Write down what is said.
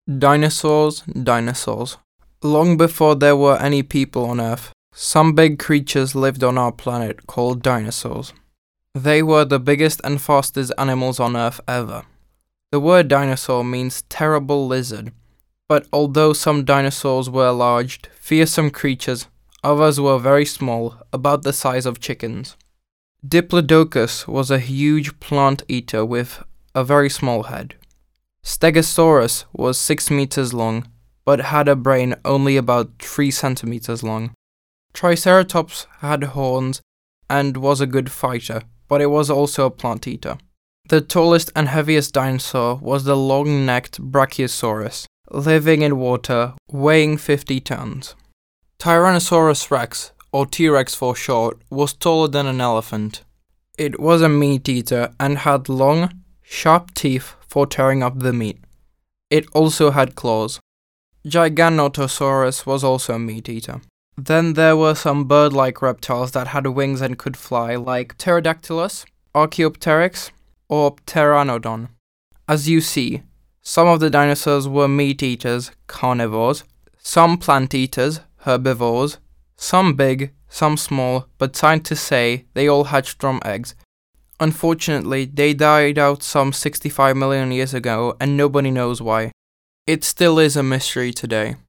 Dinosaurs, dinosaurs. Long before there were any people on Earth, some big creatures lived on our planet called dinosaurs. They were the biggest and fastest animals on Earth ever. The word dinosaur means terrible lizard, but although some dinosaurs were large, fearsome creatures, others were very small, about the size of chickens. Diplodocus was a huge plant eater with a very small head. Stegosaurus was 6 meters long, but had a brain only about 3 centimeters long. Triceratops had horns and was a good fighter, but it was also a plant eater. The tallest and heaviest dinosaur was the long-necked Brachiosaurus, living in water, weighing 50 tons. Tyrannosaurus rex, or T-Rex for short, was taller than an elephant. It was a meat eater and had long, sharp teeth for tearing up the meat. It also had claws. Giganotosaurus was also a meat eater. Then there were some bird-like reptiles that had wings and could fly, like Pterodactylus, Archaeopteryx, or Pteranodon. As you see, some of the dinosaurs were meat eaters, carnivores, some plant eaters, herbivores, some big, some small, but scientists say they all hatched from eggs. Unfortunately, they died out some 65 million years ago and nobody knows why. It still is a mystery today.